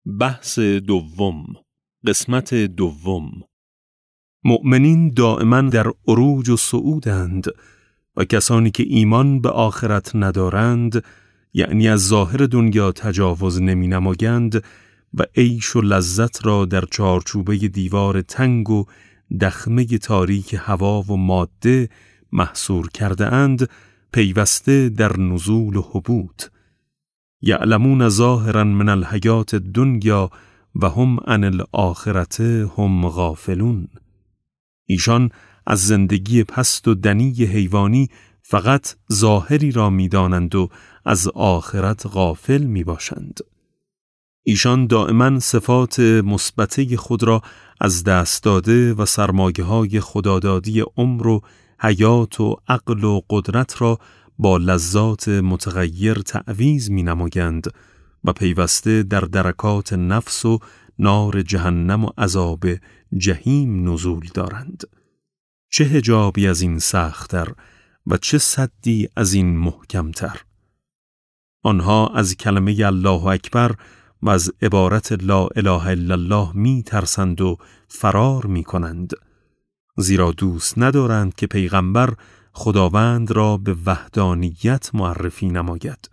بحث دوم، قسمت دوم. مؤمنین دائما در عروج و صعودند و کسانی که ایمان به آخرت ندارند، یعنی از ظاهر دنیا تجاوز نمی نمایند و عیش و لذت را در چارچوبه دیوار تنگ و دخمه تاریک هوا و ماده محصور کرده اند، پیوسته در نزول و هبوط. یعلمون ظاهرا من الحیات الدنیا و هم عن الآخرت هم غافلون. ایشان از زندگی پست و دنی حیوانی فقط ظاهری را می دانند و از آخرت غافل می باشند. ایشان دائما صفات مثبته خود را از دست داده و سرمایه‌های خدادادی عمر و حیات و عقل و قدرت را با لذات متغیر تعویض می نمایند و پیوسته در درکات نفس و نار جهنم و عذاب جهیم نزول دارند. چه حجابی از این سخت‌تر و چه سدی از این محکم‌تر؟ آنها از کلمه الله اکبر و از عبارت لا اله الا الله می ترسند و فرار می کنند، زیرا دوست ندارند که پیغمبر خداوند را به وحدانیت معرفی نماید.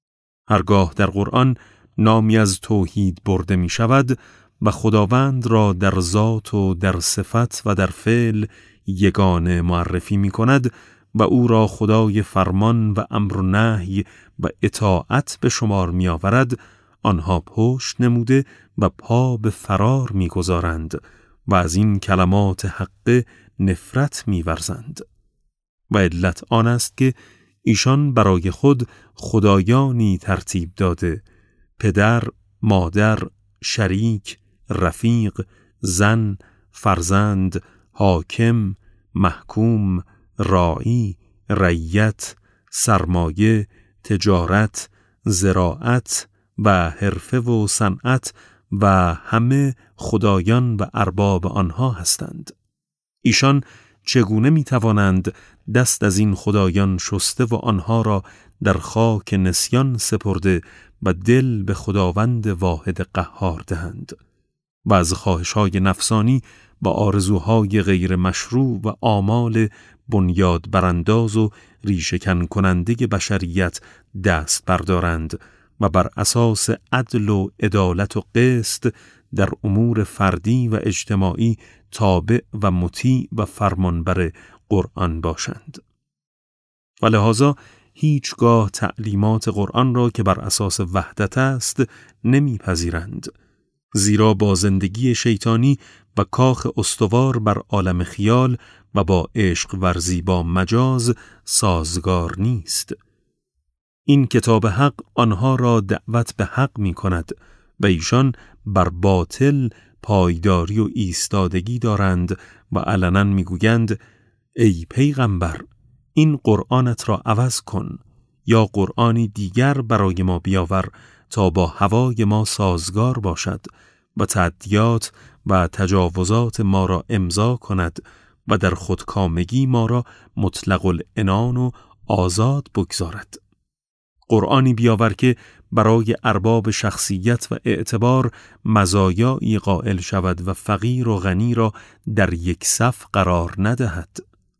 هرگاه در قرآن نامی از توحید برده می شود و خداوند را در ذات و در صفت و در فعل یگانه معرفی می کند و او را خدای فرمان و امر و نهی و اطاعت به شمار می آورد، آنها پشت نموده و پا به فرار می گذارند و از این کلمات حق نفرت می ورزند. و علت آن است که ایشان برای خود خدایانی ترتیب داده، پدر، مادر، شریک، رفیق، زن، فرزند، حاکم، محکوم، راعی، رعیت، سرمایه، تجارت، زراعت و حرفه و صنعت و همه خدایان و ارباب آنها هستند. ایشان چگونه می توانند دست از این خدایان شسته و آنها را در خاک نسیان سپرده و دل به خداوند واحد قهار دهند و از خواهش‌های نفسانی و آرزوهای غیر مشروع و آمال بنیاد برانداز و ریشه‌کن کننده بشریت دست بردارند و بر اساس عدل و عدالت و قسط در امور فردی و اجتماعی تابع و مطیع و فرمانبر قرآن باشند. و لذا هیچگاه تعلیمات قرآن را که بر اساس وحدت است نمیپذیرند، زیرا با زندگی شیطانی و کاخ استوار بر عالم خیال و با عشق ورزی با مجاز سازگار نیست. این کتاب حق آنها را دعوت به حق می کند و ایشان بر باطل پایداری و ایستادگی دارند و علنا می گویند ای پیغمبر، این قرآنت را عوض کن یا قرآنی دیگر برای ما بیاور تا با هوای ما سازگار باشد و تعدیات و تجاوزات ما را امضا کند و در خودکامگی ما را مطلق العنان و آزاد بگذارد. قرآنی بیاور که برای ارباب شخصیت و اعتبار مزایایی قائل شود و فقیر و غنی را در یک صف قرار ندهد.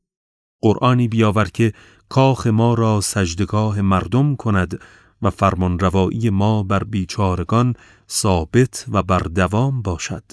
قرآنی بیاور که کاخ ما را سجدگاه مردم کند و فرمانروایی ما بر بیچارگان ثابت و بر دوام باشد.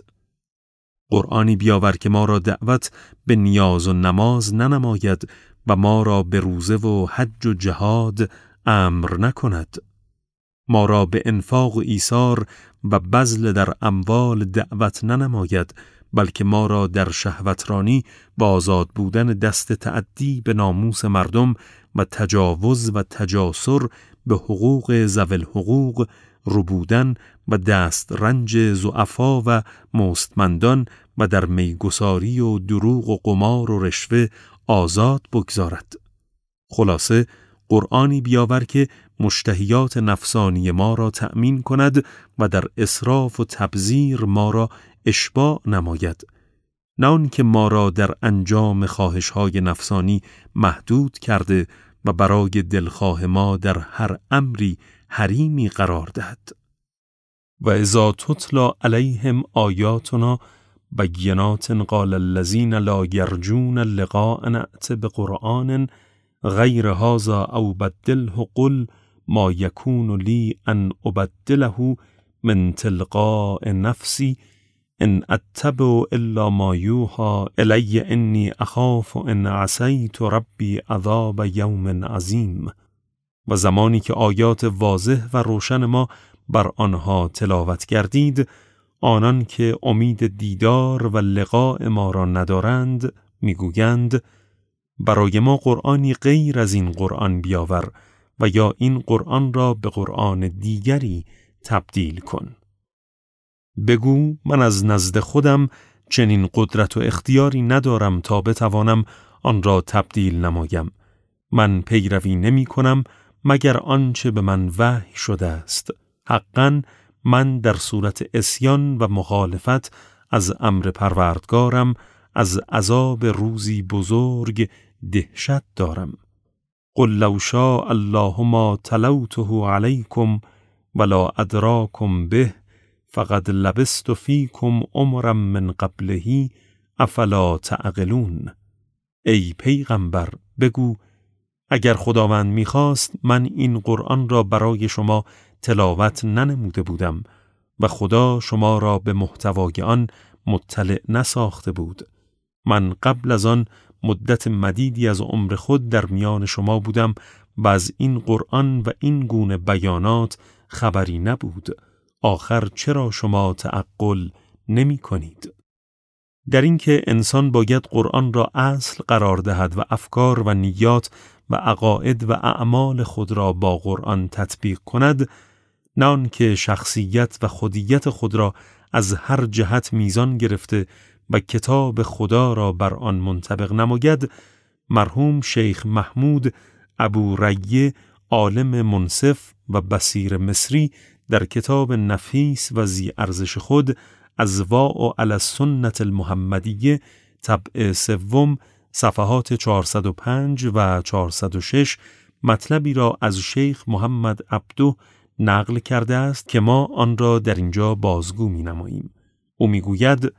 قرآنی بیاور که ما را دعوت به نیاز و نماز ننماید و ما را به روزه و حج و جهاد امر نکند. ما را به انفاق و ایثار و بذل در اموال دعوت ننماید، بلکه ما را در شهوترانی و آزاد بودن دست تعدی به ناموس مردم و تجاوز و تجاسر به حقوق ذوی الحقوق ربودن و دست رنج ضعفا و مستمندان و در میگساری و دروغ و قمار و رشوه آزاد بگذارد. خلاصه قرآنی بیاور که مشتهیات نفسانی ما را تأمین کند و در اسراف و تبذیر ما را اشباع نماید، نه آن که ما را در انجام خواهش‌های نفسانی محدود کرده و برای دلخواه ما در هر امری حریمی قرار دهد. و اذا تتلی علیهم آیاتنا بینات قال الذین لا یرجون لقاءنا ائت بقرآن غیر هذا او بدله قل ما یکون لی ان ابدله من تلقاء نفسی ان اتبع الا ما یوحى الی انی اخاف ان عصیت ربی عذاب یوم عظیم. و زمانی که آیات واضح و روشن ما بر آنها تلاوت گردید، آنان که امید دیدار و لقاء ما را ندارند میگویند برای ما قرآنی غیر از این قرآن بیاور و یا این قرآن را به قرآن دیگری تبدیل کن. بگو من از نزد خودم چنین قدرت و اختیاری ندارم تا بتوانم آن را تبدیل نمایم. من پیروی نمی کنم مگر آنچه به من وحی شده است. حقاً من در صورت عصیان و مخالفت از امر پروردگارم از عذاب روزی بزرگ دهشت دارم. قل لو شاء الله ما تلوته علیکم ولا ادراکم به فقد لبست فیکم عمرا من قبله افلا تعقلون. ای پیغمبر بگو اگر خداوند می‌خواست من این قرآن را برای شما تلاوت ننموده بودم و خدا شما را به محتوای آن مطلع نساخته بود. من قبل از آن مدت مدیدی از عمر خود در میان شما بودم و از این قرآن و این گونه بیانات خبری نبود. آخر چرا شما تعقل نمی کنید؟ در اینکه انسان باید قرآن را اصل قرار دهد و افکار و نیات و عقاید و اعمال خود را با قرآن تطبیق کند، نه آنکه شخصیت و خودیت خود را از هر جهت میزان گرفته و کتاب خدا را بر آن منطبق نماید، مرحوم شیخ محمود ابو ریه عالم منصف و بصیر مصری در کتاب نفیس و ذی ارزش خود اضواء علی السنة المحمدیه طبع سوم صفحات 405 و 406 مطلبی را از شیخ محمد عبده نقل کرده است که ما آن را در اینجا بازگو می نماییم. او می گوید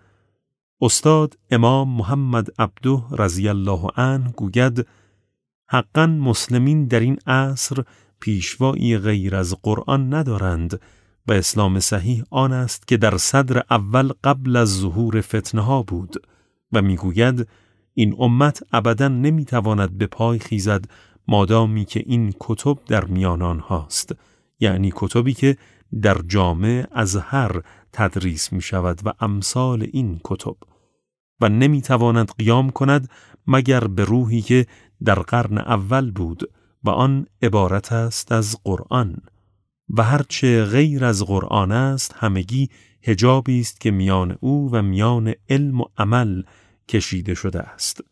استاد امام محمد عبده رضی الله عنه گوید حقاً مسلمین در این عصر پیشوایی غیر از قرآن ندارند و اسلام صحیح آن است که در صدر اول قبل از ظهور فتنه ها بود و می گوید این امت ابداً نمی تواند به پای خیزد مادامی که این کتب در میان آنهاست، یعنی کتبی که در جامع ازهر تدریس می شود و امثال این کتب، و نمی تواند قیام کند مگر به روحی که در قرن اول بود و آن عبارت است از قرآن، و هرچه غیر از قرآن است همگی حجابی است که میان او و میان علم و عمل کشیده شده است.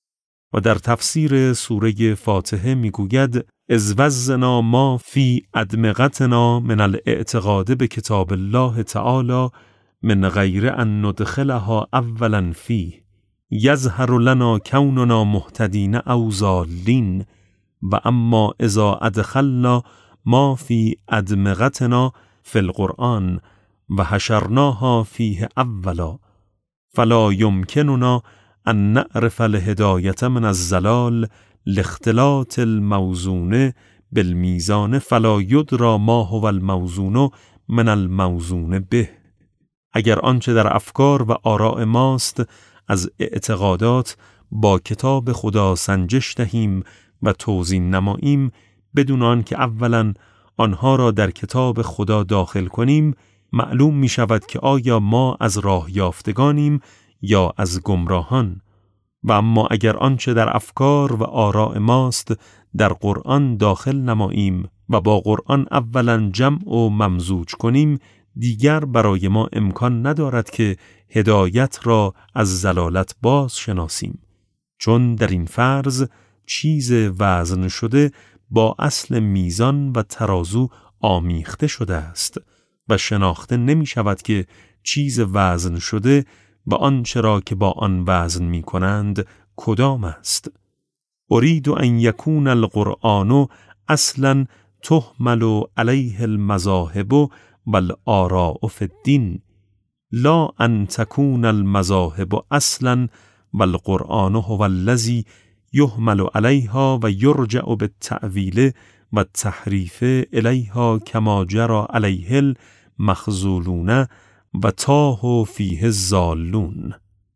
و در تفسیر سوره فاتحه میگوید اذ وزنا ما فی ادمغتنا من الاعتقاد به کتاب الله تعالی من غیر ان ندخلها اولا فیه یظهر لنا کوننا مهتدین او ضالین و اما اذا ادخلنا ما فی ادمغتنا فی القرآن و حشرناها فیه اولا فلا یمکننا ان نعرف الهدایت من الضلال لاختلاط الموزون بالمیزان فلا یدری ما هو الموزون من الموزون به. اگر آنچه در افکار و آراء ماست از اعتقادات با کتاب خدا سنجش دهیم و توزین نماییم بدون آن که اولا آنها را در کتاب خدا داخل کنیم، معلوم می شود که آیا ما از راه یافتگانیم یا از گمراهان. و اما اگر آنچه در افکار و آراء ماست در قرآن داخل نماییم و با قرآن اولا جمع و ممزوج کنیم، دیگر برای ما امکان ندارد که هدایت را از ضلالت باز شناسیم، چون در این فرض چیز وزن شده با اصل میزان و ترازو آمیخته شده است و شناخته نمی شود که چیز وزن شده و آنچه را که با آن وزن می کنند کدام است. ارید ان یکون القرآن اصلا تحمل علیه المذاهب والآراء فی الدین لا ان تکون المذاهب اصلا والقرآن هو الذی یحمل علیها و یرجع بالتأویل و التحریف الیها کما جرى علیه المخذولون و تاهوا فیه الضالون.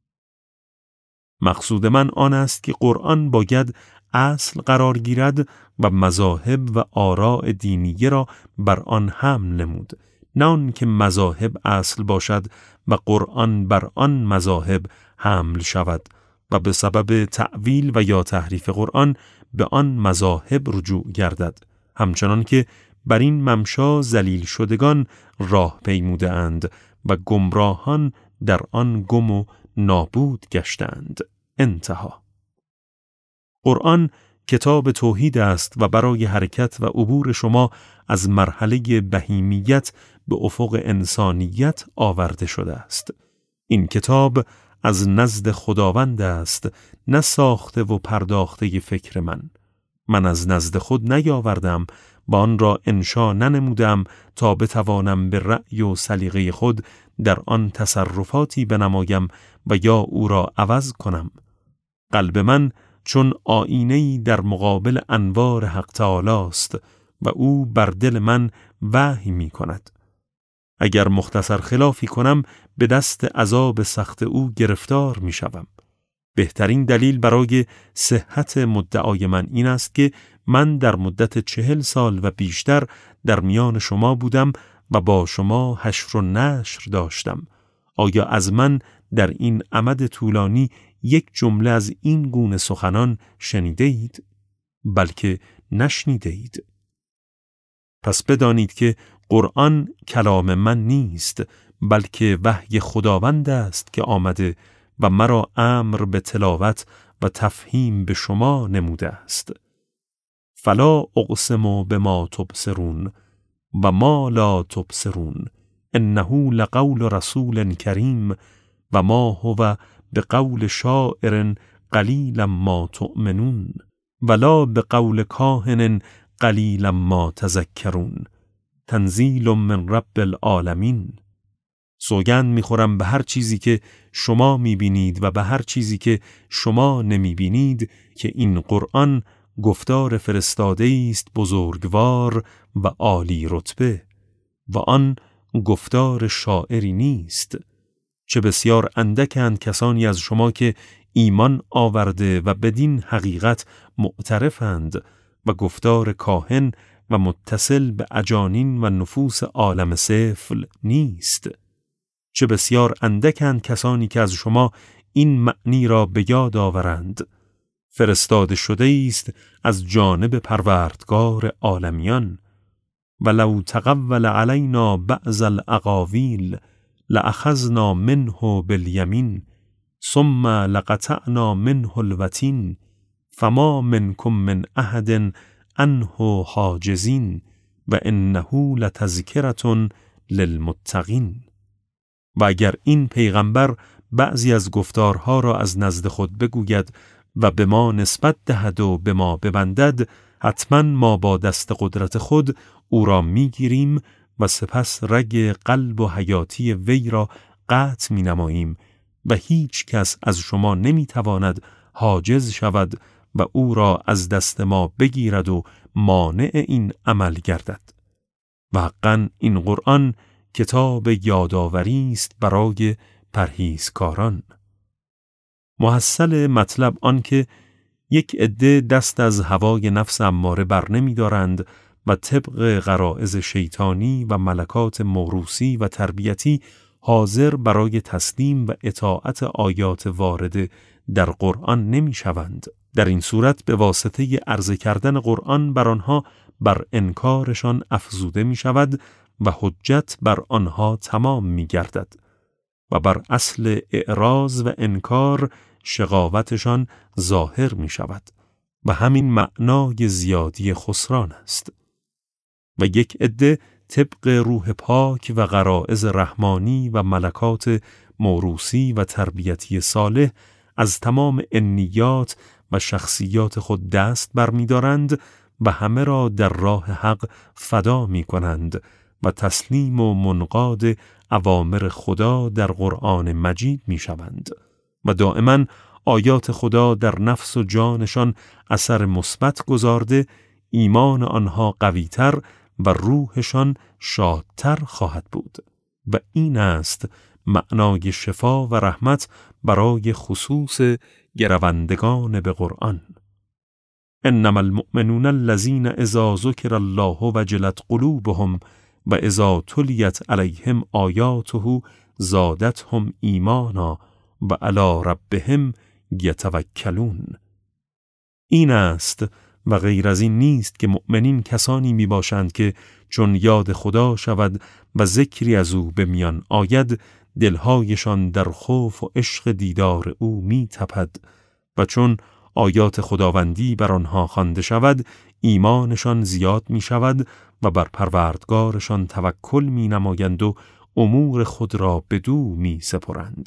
مقصود من آن است که قرآن باید اصل قرار گیرد و مذاهب و آراء دینیه را بر آن حمل نمود، نه آن که مذاهب اصل باشد و قرآن بر آن مذاهب حمل شود و به سبب تأویل و یا تحریف قرآن به آن مذاهب رجوع گردد، همچنان که بر این ممشا ذلیل شدگان راه پیموده اند و گمراهان در آن گم و نابود گشتند. انتها. قرآن کتاب توحید است و برای حرکت و عبور شما از مرحله بهیمیت به افق انسانیت آورده شده است. این کتاب از نزد خداوند است، نه ساخته و پرداخته فکر من. من از نزد خود نیاوردم و آن را انشا ننمودم تا بتوانم به رأی و سلیقه خود در آن تصرفاتی بنمایم و یا او را عوض کنم. قلب من چون آینه‌ای در مقابل انوار حق تعالی است و او بر دل من وحی می کند. اگر مختصر خلافی کنم به دست عذاب سخت او گرفتار می شوم. بهترین دلیل برای صحت مدعای من این است که من در مدت 40 سال و بیشتر در میان شما بودم و با شما حشر و نشر داشتم. آیا از من در این امد طولانی یک جمله از این گونه سخنان شنیده اید؟ بلکه نشنیده اید. پس بدانید که قرآن کلام من نیست، بلکه وحی خداوند است که آمده و مرا امر به تلاوت و تفهیم به شما نموده است. فلا اقسم بما تبصرون و ما لا تبصرون انه لقول رسول کریم و ما هو بقول شاعر قلیلا ما تؤمنون ولا بقول کاهن قلیلا ما تذکرون تنزیل من رب العالمین. سوگند میخورم به هر چیزی که شما میبینید و به هر چیزی که شما نمیبینید که این قرآن گفتار فرستاده است بزرگوار و عالی رتبه و آن گفتار شاعری نیست. چه بسیار اندکند کسانی از شما که ایمان آورده و بدین حقیقت معترفند و گفتار کاهن و متصل به اجانین و نفوس عالم سفل نیست. چه بسیار اندکند کسانی که از شما این معنی را به یاد آورند. فرستاده شده است از جانب پروردگار عالمیان. ولو تقول علینا بعض الاقاویل لأخذنا منه بالیمین ثم لقطعنا منه الوتین فما منکم من احد عنه حاجزین و انه لتذکرة للمتقین. و اگر این پیغمبر بعضی از گفتارها را از نزد خود بگوید و به ما نسبت دهد و به ما ببندد، حتما ما با دست قدرت خود او را میگیریم و سپس رگ قلب و حیاتی وی را قطع می نماییم و هیچ کس از شما نمی تواند حاجز شود و او را از دست ما بگیرد و مانع این عمل گردد. و حقاً این قرآن کتاب یادآوری است برای پرهیزکاران. محصل مطلب آن که یک عده دست از هوای نفس اماره بر نمی دارند و طبق غرایز شیطانی و ملکات موروثی و تربیتی حاضر برای تسلیم و اطاعت آیات وارده در قرآن نمی شوند. در این صورت به واسطه عرضه کردن قرآن بر آنها بر انکارشان افزوده می شود و حجت بر آنها تمام می گردد و بر اصل اعراض و انکار شقاوتشان ظاهر می شود و همین معنای زیادی خسران است. و یک عده طبق روح پاک و غرایز رحمانی و ملکات موروثی و تربیتی صالح از تمام انیات و شخصیات خود دست برمی‌دارند و همه را در راه حق فدا می‌کنند و تسلیم و منقاد اوامر خدا در قرآن مجید می شوند و دائما آیات خدا در نفس و جانشان اثر مثبت گذارده، ایمان آنها قویتر و روحشان شادتر خواهد بود و این است معنای شفا و رحمت برای خصوص گروندگان به قرآن. انما المؤمنون الذین اذا ذکر الله وجلت قلوبهم و اذا تلیت علیهم آیاته زادتهم ایمانا و علی ربهم یتوکلون. این است و غیر از این نیست که مؤمنین کسانی می باشند که چون یاد خدا شود و ذکری از او به میان آید، دلهایشان در خوف و عشق دیدار او می تپد و چون آیات خداوندی بر آنها خوانده شود، ایمانشان زیاد می شود و بر پروردگارشان توکل می نمایند و امور خود را بدو می سپرند.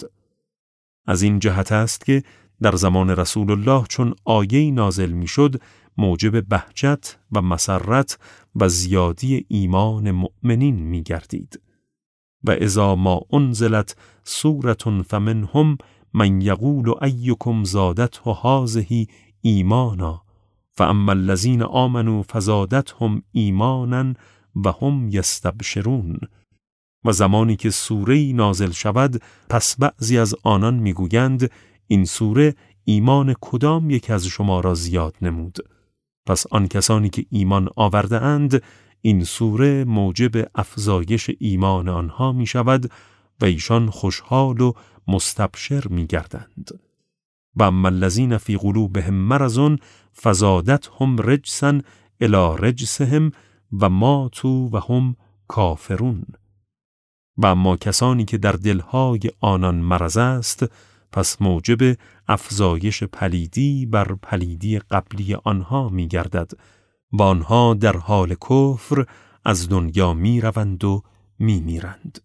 از این جهت است که در زمان رسول الله چون آیه نازل می شد، موجب بهجت و مسرت و زیادی ایمان مؤمنین می گردید. و اذا ما انزلت سورة فمنهم من یقول ایکم زادته هذه ایمانا فاما الذین آمنوا فزادتهم ایمانا و هم یستبشرون. و زمانی که سوره‌ای نازل شود، پس بعضی از آنان میگویند این سوره ایمان کدام یک از شما را زیاد نمود؟ پس آن کسانی که ایمان آورده اند، این سوره موجب افزایش ایمان آنها می شود و ایشان خوشحال و مستبشر می گردند. و اما الذین فی قلوبهم مرض فزادتهم رجسا الی رجسهم و ماتوا و هم کافرون. و اما کسانی که در دلهای آنان مرض است، پس موجب افزایش پلیدی بر پلیدی قبلی آنها می گردد و آنها در حال کفر از دنیا می روند و می میرند.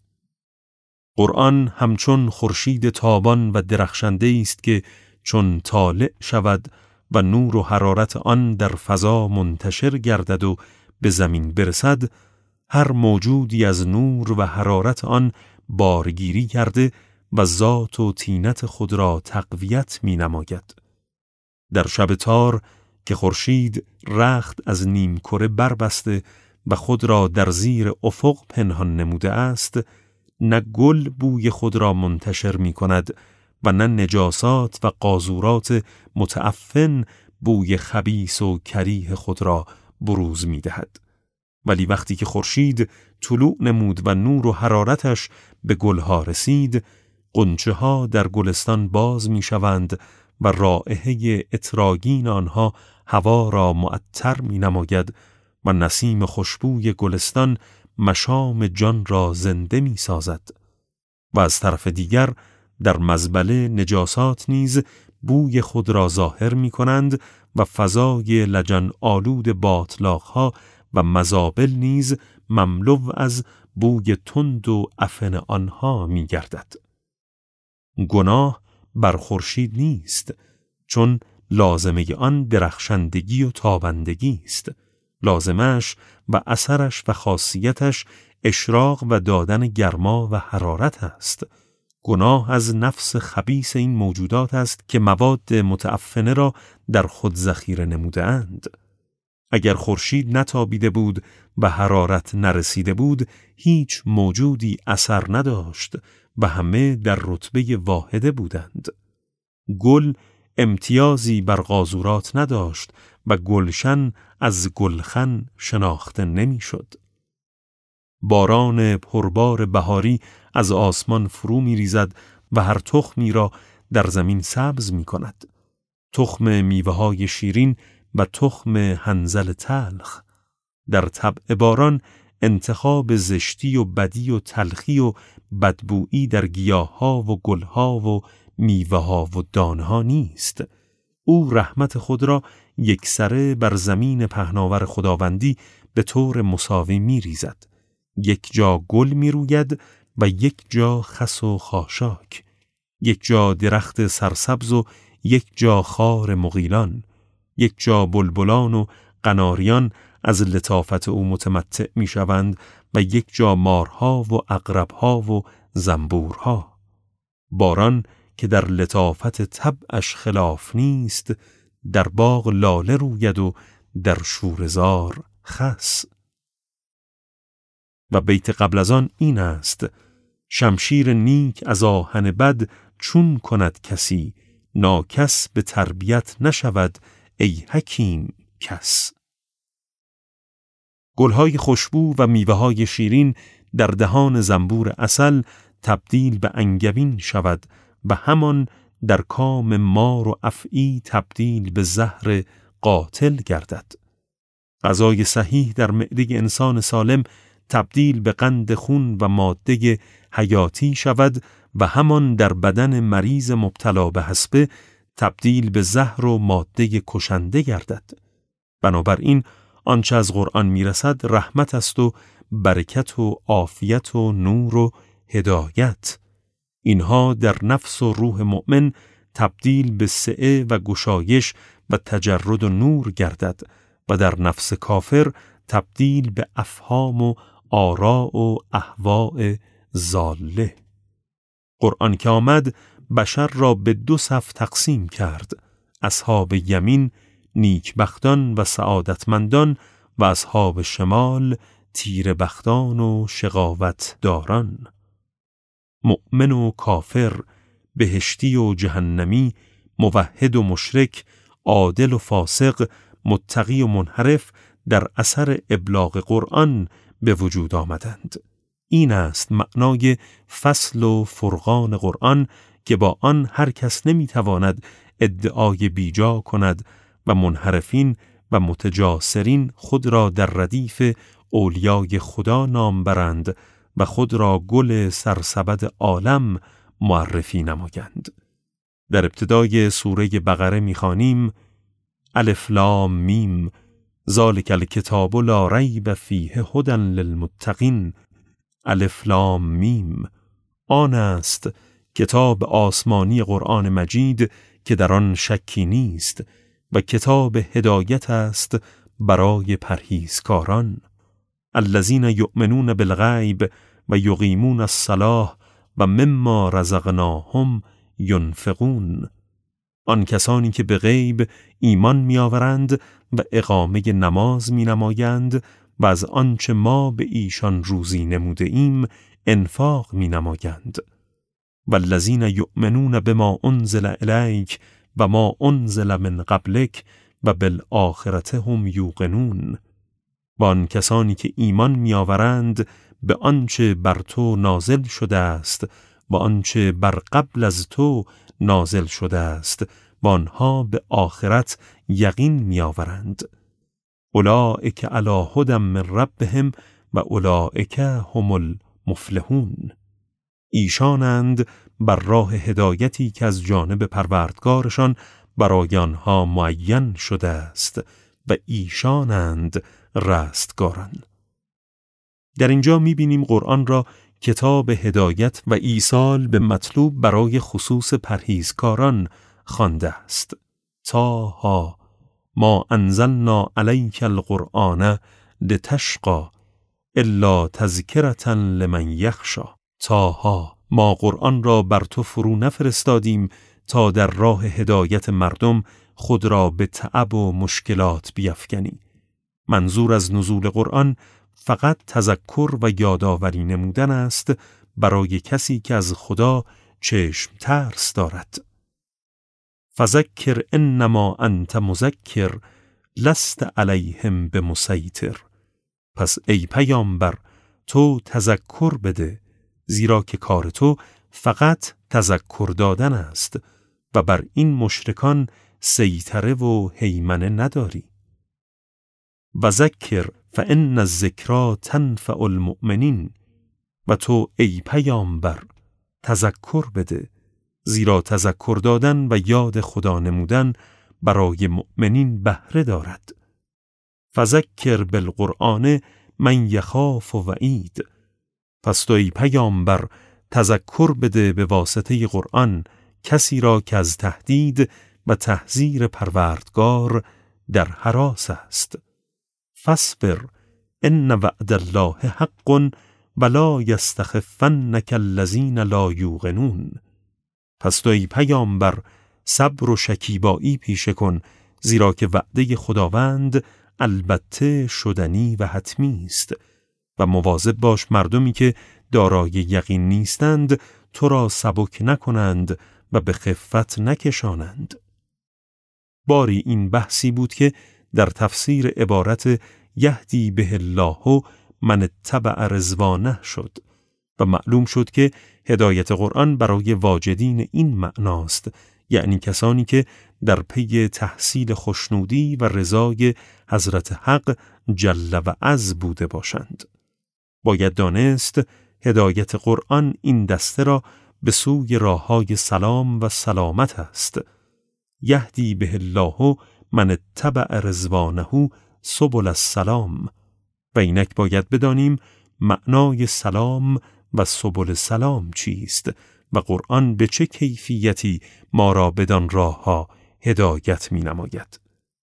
قرآن همچون خورشید تابان و درخشنده است که چون طالع شود و نور و حرارت آن در فضا منتشر گردد و به زمین برسد، هر موجودی از نور و حرارت آن بارگیری کرده و ذات و طینت خود را تقویت می نماید. در شب تار که خورشید رخت از نیم کره بربسته و خود را در زیر افق پنهان نموده است، نه گل بوی خود را منتشر می کند و نه نجاسات و قاذورات متعفن بوی خبیث و کریه خود را بروز می دهد. ولی وقتی که خورشید طلوع نمود و نور و حرارتش به گلها رسید، غنچه ها در گلستان باز می شوند و رائحه عطرآگین آنها هوا را معطر می نماید و نسیم خوشبوی گلستان مشام جان را زنده می سازد. و از طرف دیگر در مزبله نجاسات نیز بوی خود را ظاهر می کنند و فضای لجن آلود باطلاقها و مزابل نیز مملو از بوی تند و عفن آنها می گردد. گناه بر خورشید نیست، چون لازمه آن درخشندگی و تابندگی است. لازمش و اثرش و خاصیتش اشراق و دادن گرما و حرارت است. گناه از نفس خبیث این موجودات است که مواد متعفنه را در خود ذخیره نموده اند. اگر خورشید نتابیده بود و حرارت نرسیده بود، هیچ موجودی اثر نداشت و همه در رتبه واحده بودند. گل امتیازی بر قاذورات نداشت و گلشن از گلخن شناخته نمیشد. باران پربار بهاری از آسمان فرو می ریزد و هر تخمی را در زمین سبز می کند. تخم میوه‌های شیرین و تخم حنظل تلخ. در طبع باران انتخاب زشتی و بدی و تلخی و بدبویی در گیاه‌ها و گلها و میوه‌ها و دانه‌ها نیست. او رحمت خود را یکسره بر زمین پهناور خداوندی به طور مساوی می‌ریزد. یک جا گل می‌روید و یک جا خس و خاشاک، یک جا درخت سرسبز و یک جا خار مغیلان، یک جا بلبلان و قناریان از لطافت او متمتع می شوند و یک جا مارها و عقربها و زنبورها. باران که در لطافت طبعش خلاف نیست، در باغ لاله روید و در شوره‌زار خس. و بیت قبل از آن این است: شمشیر نیک از آهن بد چون کند کسی، ناکس به تربیت نشود ای حکیم کس. گلهای خوشبو و میوه‌های شیرین در دهان زنبور عسل تبدیل به انگبین شود و همان در کام مار و افعی تبدیل به زهر قاتل گردد. غذای صحیح در معده انسان سالم تبدیل به قند خون و ماده حیاتی شود و همان در بدن مریض مبتلا به حصبه تبدیل به زهر و ماده کشنده گردد. بنابراین آنچه از قرآن میرسد رحمت است و برکت و عافیت و نور و هدایت. اینها در نفس و روح مؤمن تبدیل به سعه و گشایش و تجرد و نور گردد و در نفس کافر تبدیل به افهام و آراء و اهواء ضاله. قرآن که آمد بشر را به دو صف تقسیم کرد: اصحاب یمین نیکبختان و سعادتمندان و اصحاب شمال تیره بختان و شقاوت داران. مؤمن و کافر، بهشتی و جهنمی، موحد و مشرک، عادل و فاسق، متقی و منحرف در اثر ابلاغ قرآن به وجود آمدند. این است معنای فصل و فرقان قرآن که با آن هر کس نمیتواند ادعای بیجا کند و منحرفین و متجاسرین خود را در ردیف اولیای خدا نام برند و خود را گل سرسبد عالم معرفی نمایند. در ابتدای سوره بقره می‌خوانیم: الف لام میم ذالک الکتاب لا ریب فیه هدی للمتقین. الف لام میم، آن است کتاب آسمانی قرآن مجید که در آن شکی نیست و کتاب هدایت است برای پرهیزکاران. الذین یؤمنون بالغیب و یقیمون الصلاة و مما رزقناهم ینفقون. آن کسانی که به غیب ایمان می‌آورند و اقامه نماز می‌نمایند و از آنچه ما به ایشان روزی نموده ایم انفاق می‌نمایند. والذین یؤمنون بما انزل الیک و ما انزل من قبلک و بالآخرة هم یوقنون. و آن کسانی که ایمان می‌آورند به آنچه بر تو نازل شده است و آنچه بر قبل از تو نازل شده است و آنها به آخرت یقین می‌آورند. اولئک علی هدی من ربهم و اولئک هم المفلحون. ایشانند بر راه هدایتی که از جانب پروردگارشان برای آنها معین شده است و ایشانند رستگاران. در اینجا می‌بینیم قرآن را کتاب هدایت و ایصال به مطلوب برای خصوص پرهیزکاران خوانده است. طه ما انزلنا علیک القرآن لتشقی الا تذکرة لمن یخشی. طه، ما قرآن را بر تو فرو نفرستادیم تا در راه هدایت مردم خود را به تعب و مشکلات بیفکنی. منظور از نزول قرآن فقط تذکر و یادآوری نمودن است برای کسی که از خدا چشم ترس دارد. فذکر انما انت مذکر لست علیهم بمسیطر. پس ای پیامبر تو تذکر بده، زیرا که کار تو فقط تذکر دادن است و بر این مشرکان سیطره و هیمنه نداری. و ذکر فان الذکری تنفع المؤمنین. و تو ای پیامبر تذکر بده، زیرا تذکر دادن و یاد خدا نمودن برای مؤمنین بهره دارد. فذکر بالقرآن من یخاف وعید. پس تو ای پیامبر تذکر بده به واسطه قرآن کسی را که از تهدید و تحذیر پروردگار در هراس است. فاصبر ان وعد الله حق ولا یستخفنک الذین لا یوقنون. پس تو ای پیامبر صبر و شکیبایی پیشه کن، زیرا که وعده خداوند البته شدنی و حتمی است. و مواظب باش مردمی که دارای یقین نیستند تو را سبک نکنند و به خفت نکشانند. باری این بحثی بود که در تفسیر عبارت یهدی به الله من اتبع رضوانه شد و معلوم شد که هدایت قرآن برای واجدین این معناست، یعنی کسانی که در پی تحصیل خوشنودی و رضای حضرت حق جل و عز بوده باشند. باید دانست هدایت قرآن این دسته را به سوی راههای سلام و سلامت است. یهدی به الله من اتبع رضوانه سبل السلام. و اینک باید بدانیم معنای سلام و سبل سلام چیست و قرآن به چه کیفیتی ما را بدان راهها هدایت می نماید.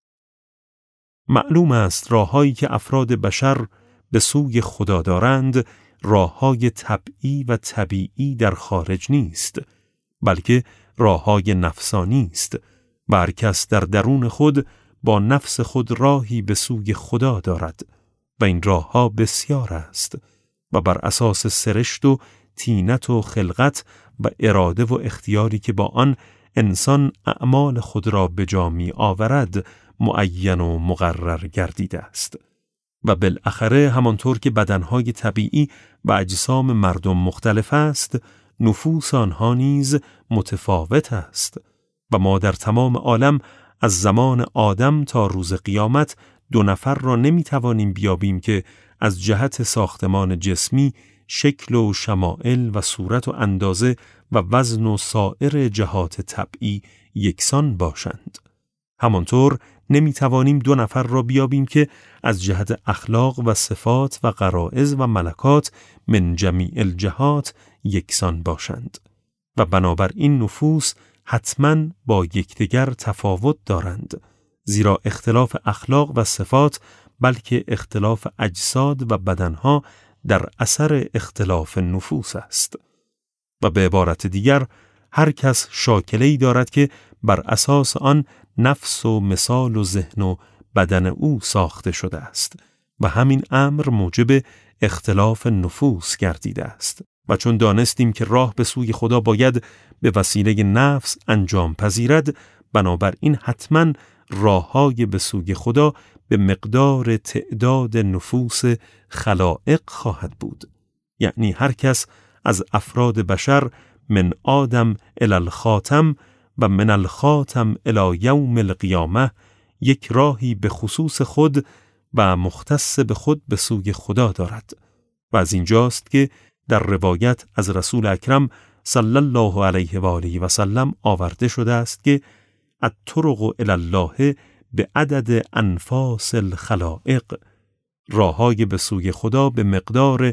معلوم است راههایی که افراد بشر به سوی خدا دارند راههای طبعی و طبیعی در خارج نیست، بلکه راههای نفسانی است و هر کس در درون خود با نفس خود راهی به سوی خدا دارد و این راهها بسیار است و بر اساس سرشت و طینت و خلقت و اراده و اختیاری که با آن انسان اعمال خود را به جا می آورد معین و مقرر گردیده است. و بالاخره همانطور که بدنهای طبیعی و اجسام مردم مختلف است، نفوس آنها نیز متفاوت است و ما در تمام عالم از زمان آدم تا روز قیامت 2 نفر را نمیتوانیم بیابیم که از جهت ساختمان جسمی، شکل و شمائل و صورت و اندازه و وزن و سایر جهات طبعی یکسان باشند. همانطور نمیتوانیم 2 نفر را بیابیم که از جهت اخلاق و صفات و غرائز و ملکات من جمیع الجهات یکسان باشند و بنابراین نفوس حتماً با یکدیگر تفاوت دارند، زیرا اختلاف اخلاق و صفات بلکه اختلاف اجساد و بدنها در اثر اختلاف نفوس است. و به عبارت دیگر هر کس شاکله‌ای دارد که بر اساس آن نفس و مثال و ذهن و بدن او ساخته شده است و همین امر موجب اختلاف نفوس گردیده است. و چون دانستیم که راه به سوی خدا باید به وسیله نفس انجام پذیرد، بنابراین حتماً راههای به سوی خدا به مقدار تعداد نفوس خلائق خواهد بود. یعنی هر کس از افراد بشر من آدم الی الخاتم و من الخاتم الی یوم القیامه یک راهی به خصوص خود و مختص به خود به سوی خدا دارد. و از اینجاست که در روایت از رسول اکرم صلی الله علیه و آله و سلم آورده شده است که الطرق الی الله به عدد انفاس الخلائق، راههای به سوی خدا به مقدار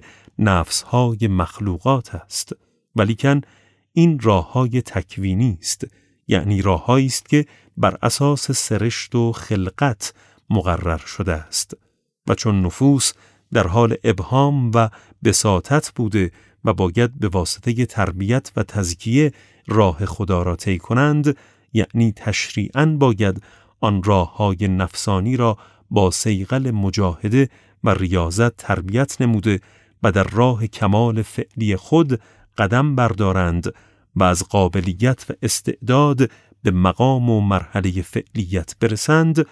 نفسهای مخلوقات است، ولیکن این راههای تکوینی است، یعنی راههایی است که بر اساس سرشت و خلقت مقرر شده است و چون نفوس در حال ابهام و بساطت بوده و باید به واسطه تربیت و تزکیه راه خدا را طی کنند، یعنی تشریعاً باید آن راههای نفسانی را با صیقل مجاهده و ریاضت تربیت نموده و در راه کمال فعلی خود قدم بردارند و از قابلیت و استعداد به مقام و مرحله فعلیت برسند.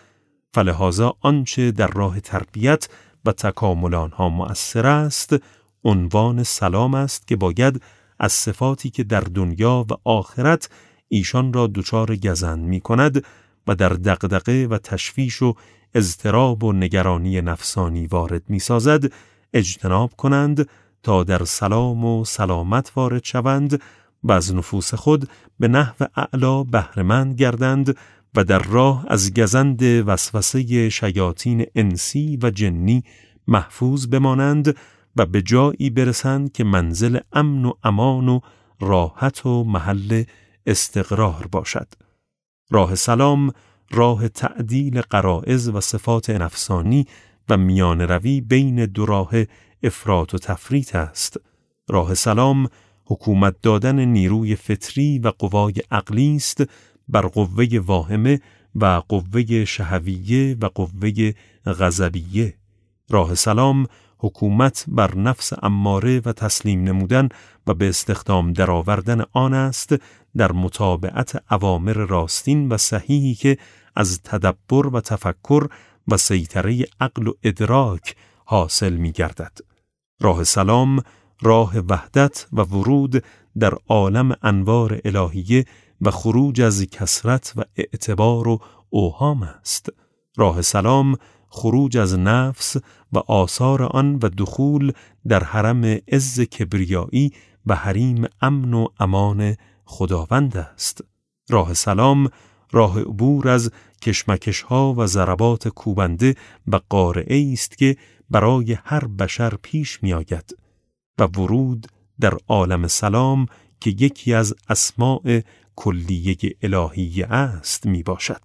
فلهذا آنچه در راه تربیت و تکامل آنها مؤثر است عنوان سلام است که باید از صفاتی که در دنیا و آخرت ایشان را دچار گزند می کند و در دغدغه و تشویش و اضطراب و نگرانی نفسانی وارد می سازد اجتناب کنند تا در سلام و سلامت وارد شوند و از نفوس خود به نحو اعلی بهره‌مند گردند و در راه از گزند وسوسه شیاطین انسی و جنی محفوظ بمانند و به جایی برسند که منزل امن و امان و راحت و محل استقرار باشد. راه سلام راه تعدیل غرایز و صفات نفسانی و میان روی بین دو راه افراط و تفریط است. راه سلام حکومت دادن نیروی فطری و قوای عقلی است بر قوه واهمه و قوه شهویه و قوه غضبیه. راه سلام حکومت بر نفس اماره و تسلیم نمودن و به استخدام درآوردن آن است در متابعت اوامر راستین و صحیحی که از تدبر و تفکر و سیطره عقل و ادراک حاصل می گردد. راه سلام راه وحدت و ورود در عالم انوار الهیه و خروج از کثرت و اعتبار و اوهام است. راه سلام خروج از نفس و آثار آن و دخول در حرم عز کبریایی و حریم امن و امان خداوند است. راه سلام راه عبور از کشمکش‌ها و ضربات کوبنده و قارعه‌ای است که برای هر بشر پیش می‌آید و ورود در عالم سلام که یکی از اسماء کلیه الهیه است میباشد.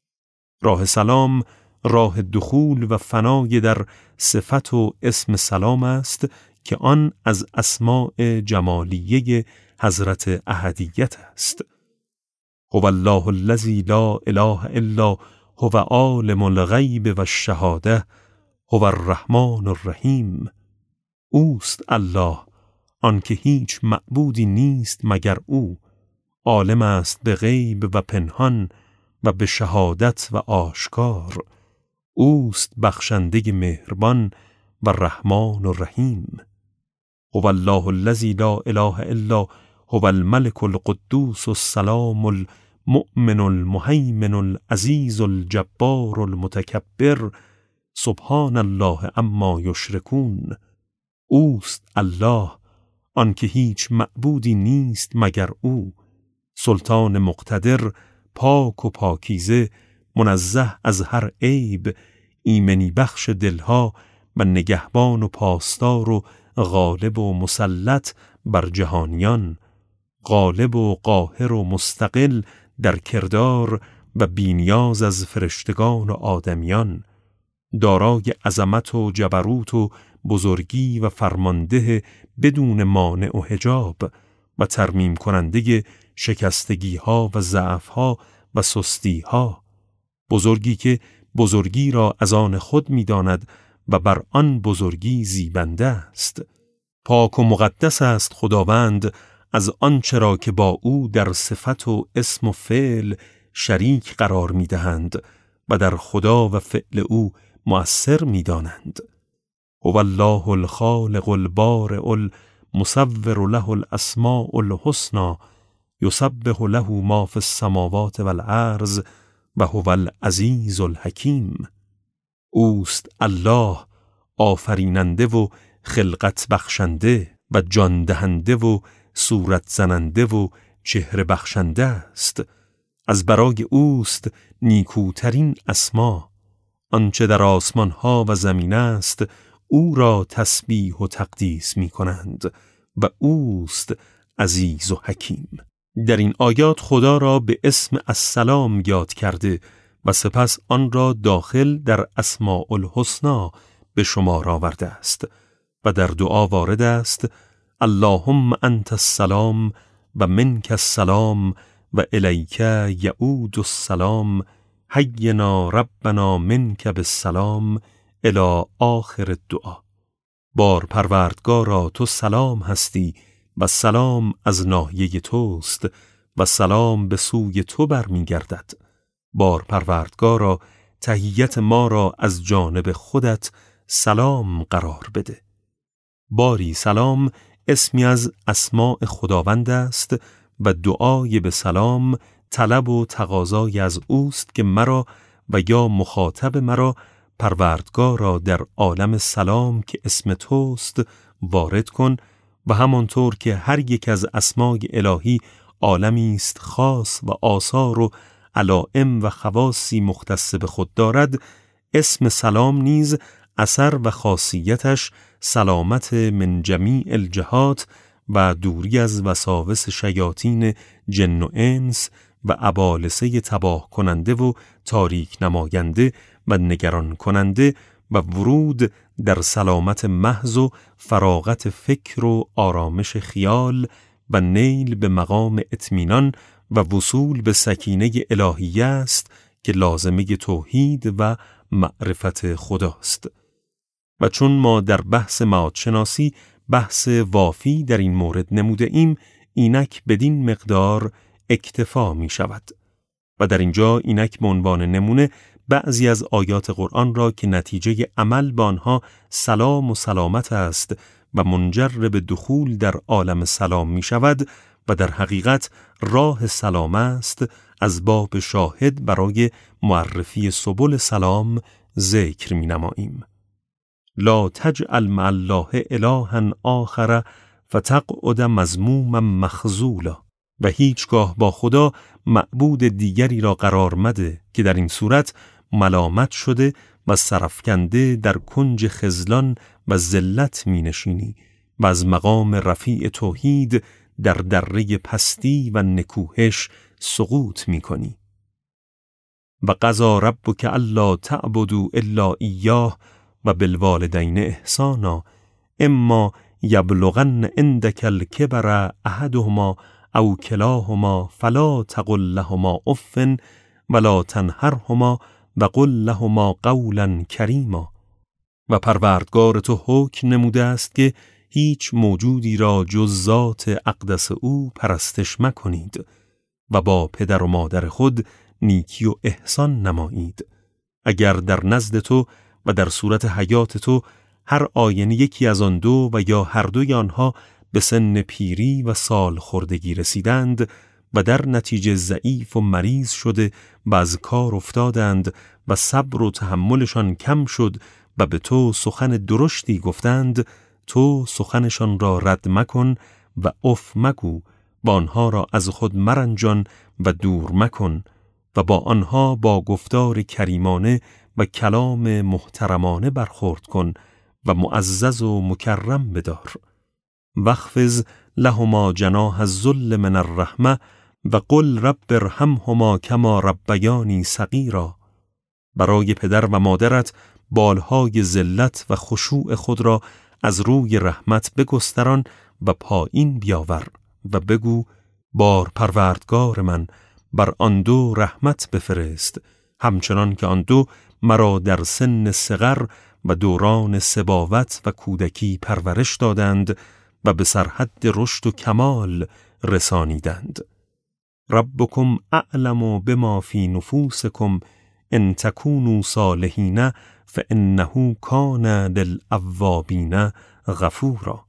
راه سلام راه دخول و فنای در صفت و اسم سلام است که آن از اسماء جمالیه حضرت احدیت است. هو الله الذی لا اله الا هو عالم الغیب و الشهاده هو الرحمن الرحیم. اوست الله آنکه هیچ معبودی نیست مگر او، عالم است به غیب و پنهان و به شهادت و آشکار. اوست بخشنده مهربان و رحمان و رحیم. هو الله الذی لا اله الا هو الملك القدوس السلام المؤمن المهیمن العزیز الجبار المتکبر سبحان الله اما یشرکون. اوست الله آنکه هیچ معبودی نیست مگر او، سلطان مقتدر، پاک و پاکیزه، منزه از هر عیب، ایمنی بخش دلها و نگهبان و پاسدار و غالب و مسلط بر جهانیان، غالب و قاهر و مستقل در کردار و بی‌نیاز از فرشتگان و آدمیان، دارای عظمت و جبروت و بزرگی و فرمانده بدون مانع و حجاب و ترمیم کننده شکستگی ها و ضعف ها و سستی ها، بزرگی که بزرگی را از آن خود می داند و بر آن بزرگی زیبنده است. پاک و مقدس است خداوند از آنچه را که با او در صفت و اسم و فعل شریک قرار می دهند و در خدا و فعل او مؤثر می دانند. هو الله الخالق البارئ المصور له الاسماء الحسنى یسبح له ما فی السماوات والارض و هو العزیز الحکیم. اوست الله آفریننده و خلقت بخشنده و جان دهنده و صورت زننده و چهره بخشنده است. از برای اوست نیکوترین اسما. آنچه در آسمان ها و زمین است او را تسبیح و تقدیس می کنند و اوست عزیز و حکیم. در این آیات خدا را به اسم السلام یاد کرده و سپس آن را داخل در اسماء الحسنا به شمار آورده است و در دعا وارد است: اللهم انت السلام و منک السلام و الیک یعود السلام حینا ربنا منک بالسلام الی آخر الدعا. بار پروردگارا تو سلام هستی و سلام از ناحیه توست و سلام به سوی تو برمیگردد. بار پروردگارا تحیت ما را از جانب خودت سلام قرار بده. باری سلام اسمی از اسماء خداوند است و دعای به سلام طلب و تقاضای از اوست که مرا و یا مخاطب مرا پروردگارا در عالم سلام که اسم توست وارد کن و همانطور که هر یک از اسمای الهی عالمی است خاص و آثار و علائم و خواصی مختص به خود دارد، اسم سلام نیز اثر و خاصیتش سلامت من جمیع الجهات و دوری از وساوس شیاطین جن و انس و ابالسه تباه کننده و تاریک نماینده و نگران کننده و ورود در سلامت محض و فراغت فکر و آرامش خیال و نیل به مقام اطمینان و وصول به سکینه الهیه است که لازمه توحید و معرفت خداست. و چون ما در بحث معادشناسی بحث وافی در این مورد نموده ایم، اینک بدین مقدار اکتفا می شود. و در اینجا اینک به عنوان نمونه بعضی از آیات قرآن را که نتیجه عمل با آنها سلام و سلامت است و منجر به دخول در عالم سلام می شود و در حقیقت راه سلام است، از باب شاهد برای معرفی سبل سلام ذکر می نماییم. لا تجعل مع الله الها آخر فتقعد مذموما مخذولا. و هیچگاه با خدا معبود دیگری را قرار مده که در این صورت ملامت شده و سرفکنده در کنج خذلان و ذلت می نشینی و از مقام رفیع توحید در دره پستی و نکوهش سقوط می کنی. و قضا ربک الا تعبدوا الا ایاه و بالوالدین احسانا اما یبلغن عندک الکبر احدهما او کلاهما فلا تقل لهما اف ولا تنهرهما و قل لهما قولا کریما. و پروردگار تو حکم نموده است که هیچ موجودی را جز ذات اقدس او پرستش مکنید و با پدر و مادر خود نیکی و احسان نمایید. اگر در نزد تو و در صورت حیات تو هر آینه یکی از آن دو و یا هر دوی آنها به سن پیری و سال خردگی رسیدند و در نتیجه ضعیف و مریض شده و از کار افتادند و صبر و تحملشان کم شد و به تو سخن درشتی گفتند، تو سخنشان را رد مکن و اف مگو و آنها را از خود مرنجان و دور مکن و با آنها با گفتار کریمانه و کلام محترمانه برخورد کن و معزز و مکرم بدار. واخفض لهما جناح الذل من الرحمه و قل رب ارحمهما کما ربیانی صغیرا. برای پدر و مادرت بالهای ذلت و خشوع خود را از روی رحمت بگستران و پایین بیاور و بگو بار پروردگار من بر آن دو رحمت بفرست، همچنان که آن دو مرا در سن صغر و دوران صباوت و کودکی پرورش دادند و به سرحد رشد و کمال رسانیدند. ربکم اعلم بما فی نفوسکم ان تکونوا صالحین فانه کان للاوابین غفورا.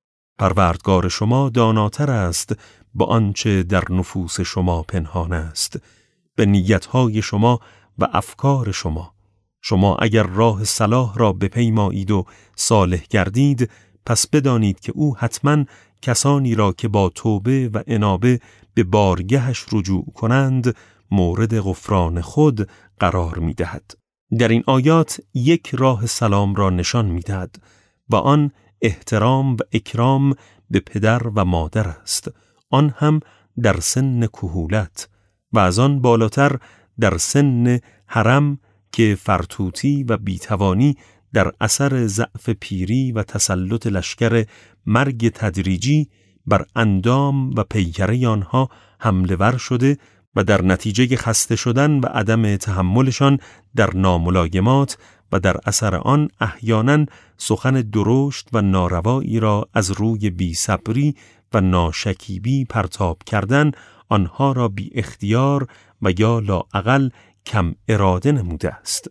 پروردگار شما داناتر است با آنچه در نفوس شما پنهان است، به نیتهای شما و افکار شما. شما اگر راه صلاح را بپیمایید و صالح گردید، پس بدانید که او حتما کسانی را که با توبه و انابه به بارگهش رجوع کنند مورد غفران خود قرار می دهد. در این آیات یک راه سلام را نشان می دهد و آن احترام و اکرام به پدر و مادر است، آن هم در سن کهولت و از آن بالاتر در سن هرم که فرتوتی و بیتوانی در اثر ضعف پیری و تسلط لشکر مرگ تدریجی بر اندام و پیکره آنها حمله ور شده و در نتیجه خسته شدن و عدم تحملشان در ناملایمات و در اثر آن احیانا سخن درشت و ناروایی را از روی بی صبری و ناشکیبی پرتاب کردن، آنها را بی اختیار و یا لااقل کم اراده نموده است.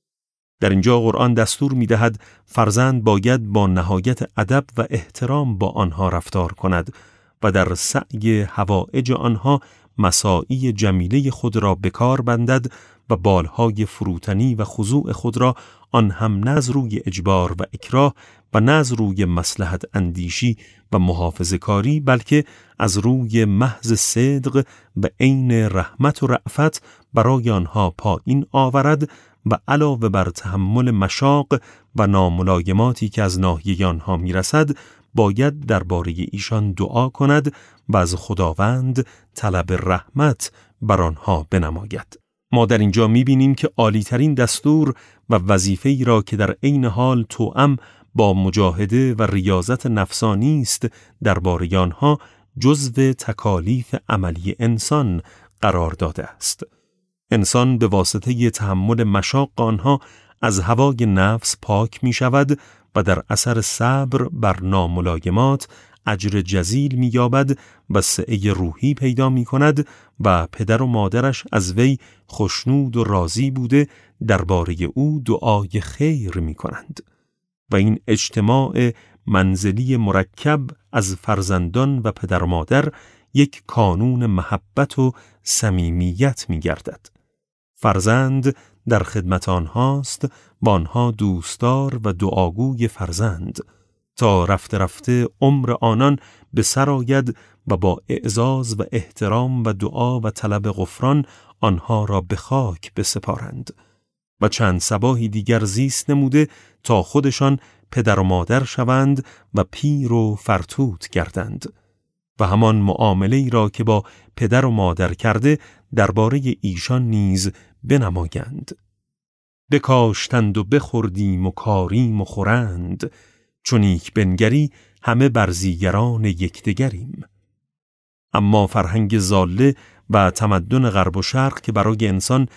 در اینجا قرآن دستور می دهد فرزند باید با نهایت ادب و احترام با آنها رفتار کند و در سعی حوائج آنها مساعی جمیله خود را بکار بندد و بالهای فروتنی و خضوع خود را آن هم نه از روی اجبار و اکراه و نه از روی مصلحت اندیشی و محافظه کاری، بلکه از روی محض صدق و عین رحمت و رأفت برای آنها پایین آورد و علاوه بر تحمل مشاق و ناملایماتی که از ناحیه آنها میرسد، باید درباره ایشان دعا کند و از خداوند طلب رحمت بر آنها بنماید. ما در اینجا می‌بینیم که عالی‌ترین دستور و وظیفه‌ای را که در عین حال توأم با مجاهده و ریاضت نفسانی است درباره آنها جزو تکالیف عملی انسان قرار داده است. انسان به واسطه تحمل مشاق آنها از هوای نفس پاک می شود و در اثر صبر بر ناملایمات اجر جزیل می یابد و سعه روحی پیدا می کند و پدر و مادرش از وی خوشنود و راضی بوده درباره او دعای خیر می کنند. و این اجتماع منزلی مرکب از فرزندان و پدر و مادر یک کانون محبت و صمیمیت می گردد. فرزند در خدمت آنهاست و آنها دوستدار و دعاگوی فرزند تا رفته رفته عمر آنان به سر آید و با اعزاز و احترام و دعا و طلب غفران آنها را به خاک بسپارند و چند صباحی دیگر زیست نموده تا خودشان پدر و مادر شوند و پیر و فرتوت گردند و همان معامله‌ای را که با پدر و مادر کرده درباره ایشان نیز بنمایند. بکاشتند و بخوردیم و کاریم و خورند، چونیک بنگری همه برزیگران یکدیگریم. اما فرهنگ ضاله و تمدن غرب و شرق که برای انسان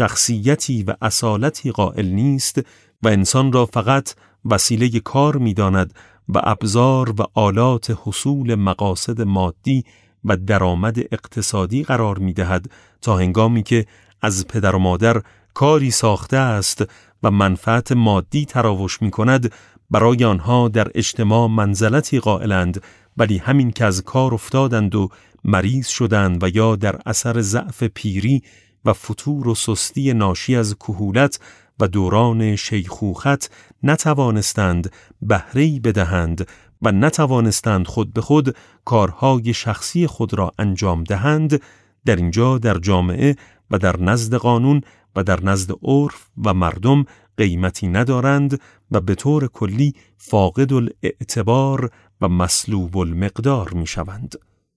شخصیتی و اصالتی قائل نیست و انسان را فقط وسیله کار می‌داند و ابزار و آلات حصول مقاصد مادی و درآمد اقتصادی قرار می‌دهد تا هنگامی که از پدر و مادر کاری ساخته است و منفعت مادی تراوش می‌کند، برای آنها در اجتماع منزلتی قائلند، ولی همین که از کار افتادند و مریض شدند و یا در اثر ضعف پیری و فتور و سستی ناشی از کهولت و دوران شیخوخت نتوانستند بهره‌ای بدهند و نتوانستند خود به خود کارهای شخصی خود را انجام دهند، در اینجا در جامعه و در نزد قانون و در نزد عرف و مردم قیمتی ندارند و به طور کلی فاقد الاعتبار و مسلوب المقدار می شوند.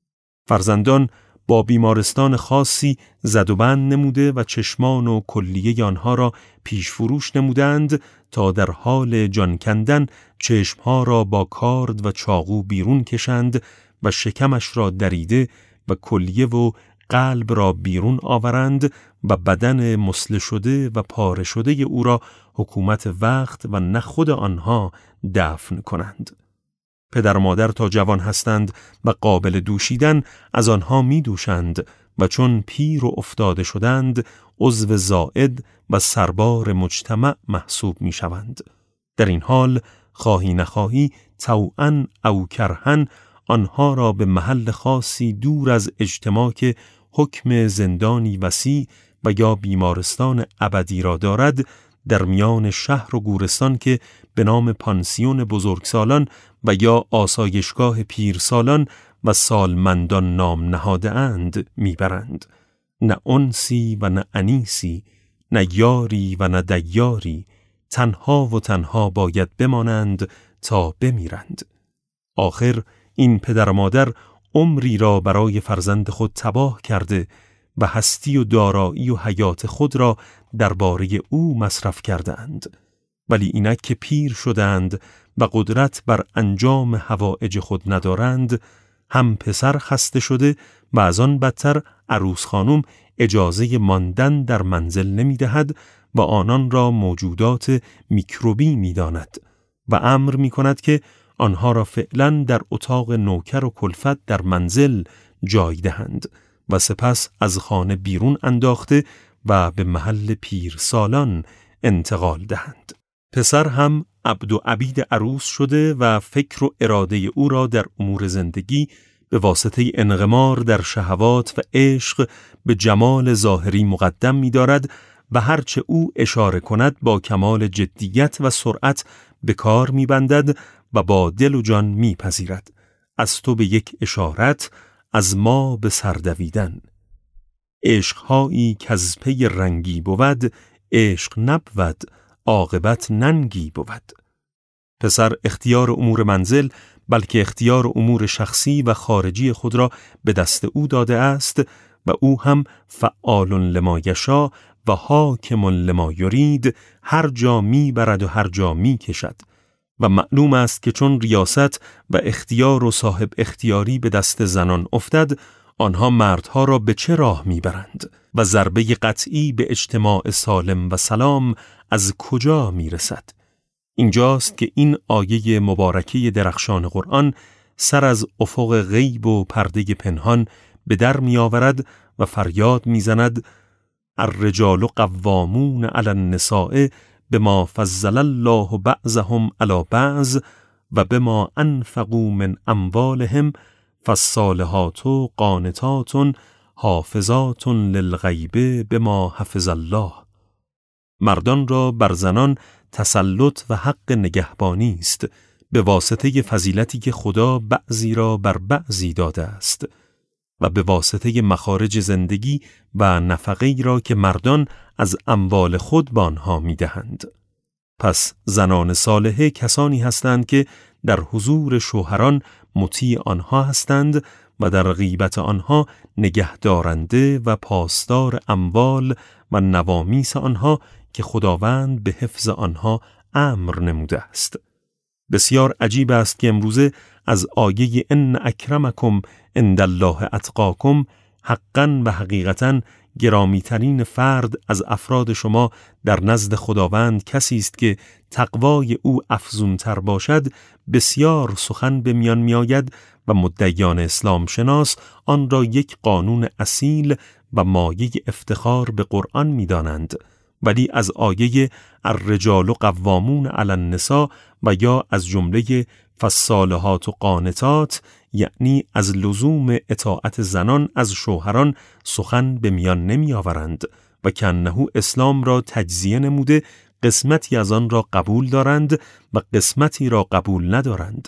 فرزندان با بیمارستان خاصی زد و بند نموده و چشمان و کلیه آنها را پیش فروش نمودند تا در حال جان کندن چشمها را با کارد و چاقو بیرون کشند و شکمش را دریده و کلیه و قلب را بیرون آورند و بدن مسله شده و پاره شده او را حکومت وقت و نه خود آنها دفن کنند. پدر و مادر تا جوان هستند و قابل دوشیدن از آنها می دوشند و چون پیر و افتاده شدند عضو زائد و سربار مجتمع محسوب می شوند. در این حال خواهی نخواهی طوعاً او کرهاً آنها را به محل خاصی دور از اجتماع که حکم زندانی وسیع و یا بیمارستان ابدی را دارد در میان شهر و گورستان که به نام پانسیون بزرگسالان و یا آسایشگاه پیرسالان و سالمندان نام نهاده اند میبرند. نه انسی و نه انیسی، نه یاری و نه دیاری، تنها و تنها باید بمانند تا بمیرند. آخر این پدر و مادر عمری را برای فرزند خود تباه کرده و هستی و دارایی و حیات خود را درباره او مصرف کردند، ولی اینک که پیر شدند و قدرت بر انجام حوائج خود ندارند، هم پسر خسته شده و از آن بدتر عروس خانم اجازه ماندن در منزل نمی دهد و آنان را موجودات میکروبی می داند و امر می کند که آنها را فعلا در اتاق نوکر و کلفت در منزل جای دهند و سپس از خانه بیرون انداخته و به محل پیر سالان انتقال دهند. پسر هم عبد و عبید عروس شده و فکر و اراده او را در امور زندگی به واسطه انغمار در شهوات و عشق به جمال ظاهری مقدم می دارد و هرچه او اشاره کند با کمال جدیت و سرعت به کار می بندد و با دل و جان می پذیرد. از تو به یک اشارت، از ما به سردویدن. عشقهایی که از پی رنگی بود، عشق نبود، عاقبت ننگی بود. پسر اختیار امور منزل بلکه اختیار امور شخصی و خارجی خود را به دست او داده است و او هم فعال لما یشاء و حاکم لما یرید هر جا می برد و هر جا می کشد و معلوم است که چون ریاست و اختیار و صاحب اختیاری به دست زنان افتد، آنها مردها را به چه راه می برند و ضربه قطعی به اجتماع سالم و سلام از کجا می رسد؟ اینجاست که این آیه مبارکه درخشان قرآن سر از افق غیب و پرده پنهان به در می آورد و فریاد می زند: الرجال قوامون علی النساء بما فضل الله بعضهم علی بعض و بما انفقوا من اموالهم فالصالحات قانتات حافظات للغیب بما حفظ الله. مردان را بر زنان تسلط و حق نگهبانی است به واسطه فضیلتی که خدا بعضی را بر بعضی داده است و به واسطه مخارج زندگی و نفقه‌ای را که مردان از اموال خود به آنها می‌دهند. پس زنان صالحه کسانی هستند که در حضور شوهران مطیع آنها هستند و در غیبت آنها نگهدارنده و پاسدار اموال و نوامیس آنها که خداوند به حفظ آنها امر نموده است. بسیار عجیب است که امروزه از آیه ان اکرمکم عند الله اتقاکم حقاً و حقیقتاً گرامی‌ترین فرد از افراد شما در نزد خداوند کسی است که تقوای او افزونتر باشد، بسیار سخن به میان میآید و مدعیان اسلام شناس آن را یک قانون اصیل و مایه افتخار به قرآن می‌دانند، ولی از آیه الرجال قوامون علی النساء و یا از جمله فالصالحات قانتات، یعنی از لزوم اطاعت زنان از شوهران سخن به میان نمی آورند و کنه اسلام را تجزیه نموده قسمتی از آن را قبول دارند و قسمتی را قبول ندارند.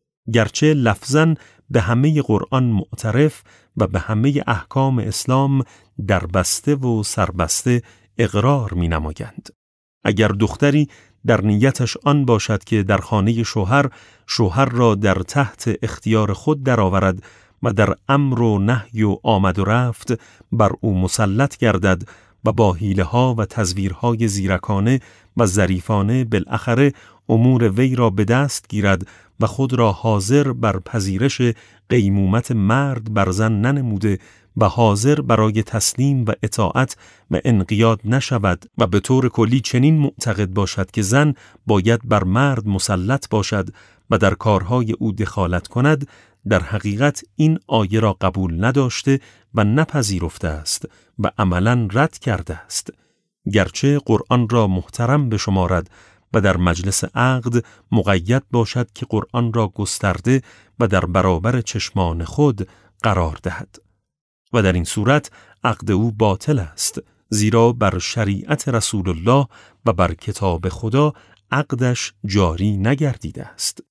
گرچه لفظاً به همه قرآن معترف و به همه احکام اسلام در بسته و سربسته اقرار می نمایند. اگر دختری در نیتش آن باشد که در خانه شوهر را در تحت اختیار خود درآورد و در امر و نهی و آمد و رفت بر او مسلط گردد و با حیله‌ها و تزویرهای زیرکانه و ظریفانه بالاخره امور وی را به دست گیرد و خود را حاضر بر پذیرش قیمومت مرد بر زن ننموده و حاضر برای تسلیم و اطاعت و انقیاد نشود و به طور کلی چنین معتقد باشد که زن باید بر مرد مسلط باشد و در کارهای او دخالت کند، در حقیقت این آیه را قبول نداشته و نپذیرفته است و عملاً رد کرده است. گرچه قرآن را محترم بشمارد و در مجلس عقد مقید باشد که قرآن را گسترده و در برابر چشمان خود قرار دهد و در این صورت عقد او باطل است، زیرا بر شریعت رسول الله و بر کتاب خدا عقدش جاری نگردیده است.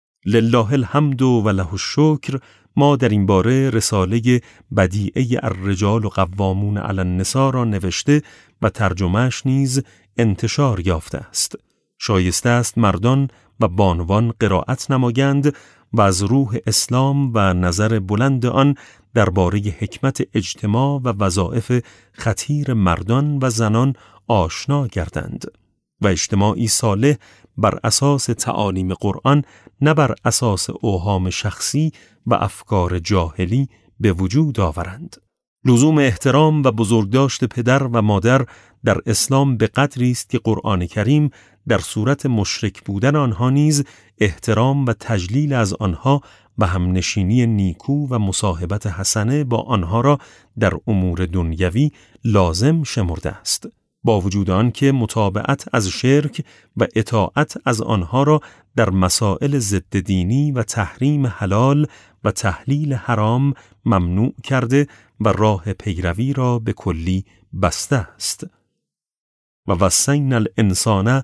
لله الحمد و له الشکر. ما در این باره رساله بدیعه الرجال قوامون علی النساء را نوشته و ترجمهش نیز انتشار یافته است. شایسته است مردان و بانوان قرائت نمایند و از روح اسلام و نظر بلند آن درباره حکمت اجتماع و وظایف خطیر مردان و زنان آشنا گردند و اجتماعی صالح بر اساس تعالیم قرآن نه بر اساس اوهام شخصی و افکار جاهلی به وجود آورند. لزوم احترام و بزرگداشت پدر و مادر در اسلام به قدری است که قرآن کریم در صورت مشرک بودن آنها نیز احترام و تجلیل از آنها و همنشینی نیکو و مصاحبت حسنه با آنها را در امور دنیوی لازم شمرده است، با وجود آن که متابعت از شرک و اطاعت از آنها را در مسائل ضد دینی و تحریم حلال و تحلیل حرام ممنوع کرده و راه پیروی را به کلی بسته است. و وصینا الانسان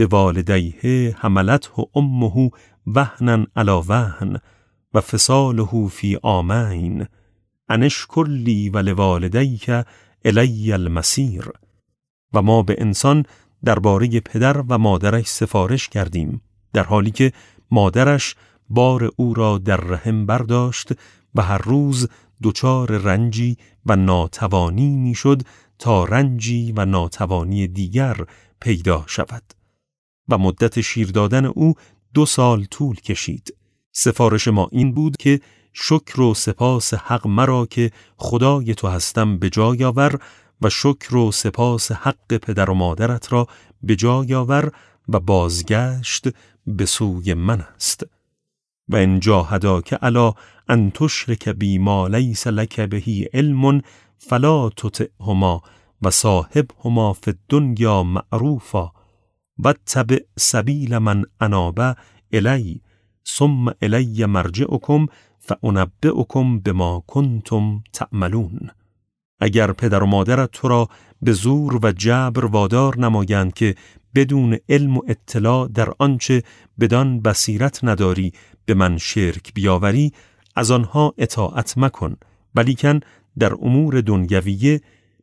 بوالدیه حملته امه وهنا علی وهن و فصاله فی عامین ان اشکر لی ولوالدیک الی المصیر. و ما به انسان درباره پدر و مادرش سفارش کردیم، در حالی که مادرش بار او را در رحم برداشت و هر روز دچار رنجی و ناتوانی میشد تا رنجی و ناتوانی دیگر پیدا شود. و مدت شیر دادن او 2 سال طول کشید. سفارش ما این بود که شکر و سپاس حق مرا که خدای تو هستم به جای آور و شکر و سپاس حق پدر و مادرت را به جای آور و بازگشت به سوی من است. و ان جاهداک علی ان تشرک بی ما لیس لک به علم فلا تطعهما و صاحبهما فی الدنیا معروفا واتبع سبیل من اناب الی ثم الی مرجعکم فانبئکم بما کنتم تعملون. اگر پدر و مادرت تو را به زور و جبر وادار نمایند که بدون علم و اطلاع در آنچه بدان بصیرت نداری به من شرک بیاوری، از آنها اطاعت مکن، ولیکن در امور دنیویه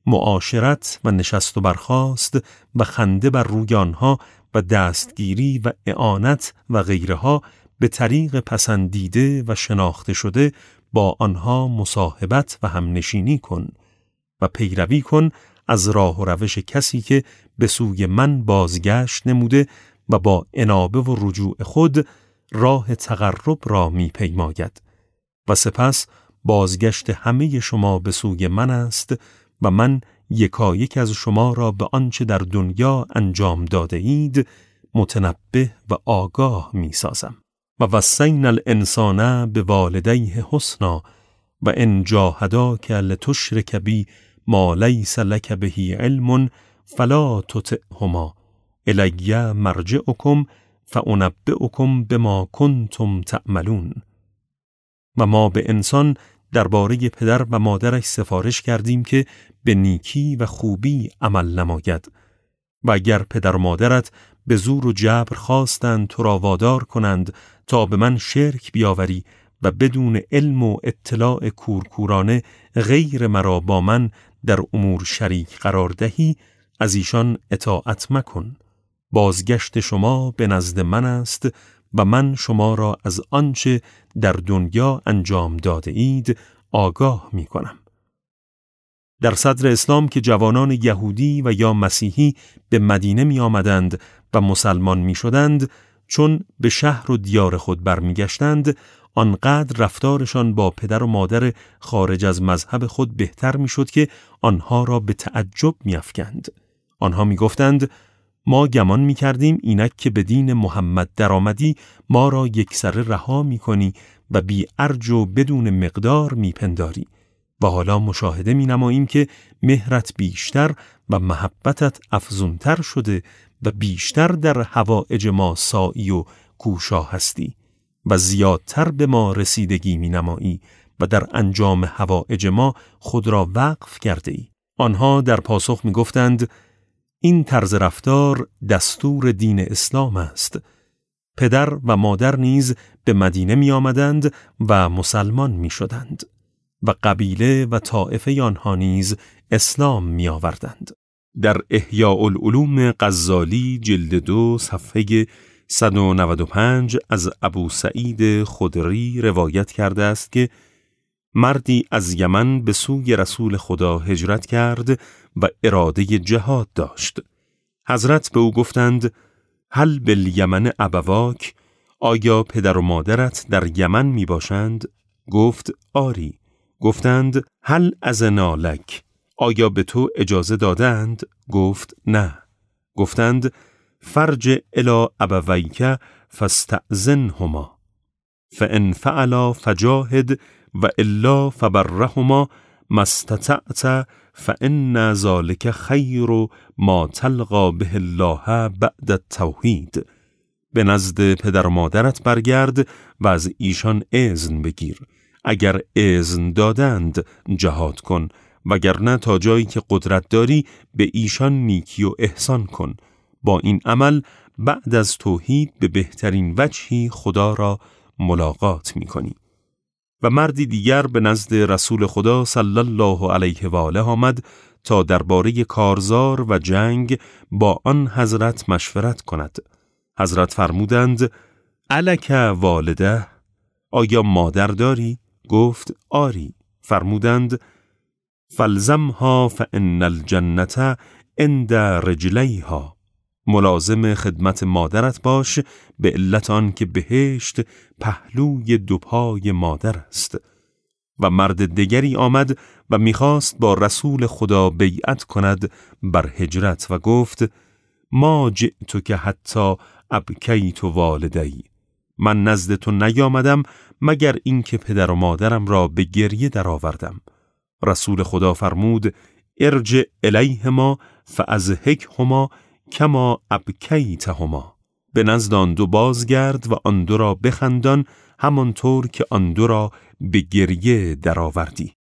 معاشرت و نشست و برخاست و خنده بر روی آنها و دستگیری و اعانت و غیرها به طریق پسندیده و شناخته شده با آنها مصاحبت و همنشینی کن و پیروی کن از راه و روش کسی که به سوی من بازگشت نموده و با انابه و رجوع خود راه تقرب را می پیماید. و سپس بازگشت همه شما به سوی من است و من یکایک از شما را به آنچه در دنیا انجام داده اید متنبه و آگاه می سازم. و وصینا الانسان بوالدیه حسنا و ان جاهداک لتشرک بی ما لیس لک به علم فلا تطعهما الی مرجعکم فانبئکم بما کنتم تعملون. و ما به انسان درباره پدر و مادرش سفارش کردیم که به نیکی و خوبی عمل نماید. و اگر پدر و مادرت به زور و جبر خواستند تو را وادار کنند تا به من شرک بیاوری و بدون علم و اطلاع کورکورانه غیر مرا با من در امور شریک قرار دهی، از ایشان اطاعت مکن. بازگشت شما به نزد من است و من شما را از آنچه در دنیا انجام داده اید آگاه می کنم. در صدر اسلام که جوانان یهودی و یا مسیحی به مدینه می آمدند و مسلمان می شدند، چون به شهر و دیار خود برمی گشتند، آنقدر رفتارشان با پدر و مادر خارج از مذهب خود بهتر می شد که آنها را به تعجب می افکند. آنها می گفتند ما گمان می کردیم اینک که به دین محمد در آمدی ما را یکسره رها می کنی و بی ارج و بدون مقدار می پنداری و حالا مشاهده می نماییم که مهرت بیشتر و محبتت افزونتر شده و بیشتر در حوائج ما سائی و کوشا هستی و زیادتر به ما رسیدگی می نمایی و در انجام حوائج ما خود را وقف کرده ای. آنها در پاسخ می گفتند این طرز رفتار دستور دین اسلام است. پدر و مادر نیز به مدینه می آمدند و مسلمان می شدند و قبیله و طائفه آنها نیز اسلام می آوردند. در احیاء العلوم غزالی جلد 2 صفحه 195 از ابو سعید خدری روایت کرده است که مردی از یمن به سوی رسول خدا هجرت کرد و اراده جهاد داشت. حضرت به او گفتند هل بالیمن ابواک، آیا پدر و مادرت در یمن می باشند؟ گفت آری. گفتند هل اذنا لک، آیا به تو اجازه دادند؟ گفت نه. گفتند فرج الی ابویک فاستأذنهما فان فعلا فجاهد و الا فبرهما ما استطعت فان ذلک خیر ما تلقى به الله بعد التوحید. به نزد پدر و مادرت برگرد و از ایشان اذن بگیر. اگر اذن دادند جهاد کن، وگرنه تا جایی که قدرت داری به ایشان نیکی و احسان کن. با این عمل بعد از توحید به بهترین وجهی خدا را ملاقات می کنی. و مردی دیگر به نزد رسول خدا صلی الله علیه و آله آمد تا درباره کارزار و جنگ با آن حضرت مشورت کند. حضرت فرمودند الک والده، آیا مادر داری؟ گفت آری. فرمودند فالزمها فان الجنة عند رجلیها. ملازم خدمت مادرت باش به علت آن که بهشت پهلوی دو پای مادر است. و مرد دیگری آمد و میخواست با رسول خدا بیعت کند بر هجرت و گفت ما جئت که حتی ابکیت والدی. من نزد تو نیامدم مگر اینکه پدر و مادرم را به گریه درآوردم. رسول خدا فرمود ارجع الیهما فازهکهما کما ابکیتهما. به نزد آن دو بازگرد و آن دو را بخندان همانطور که آن دو را به گریه درآوردی.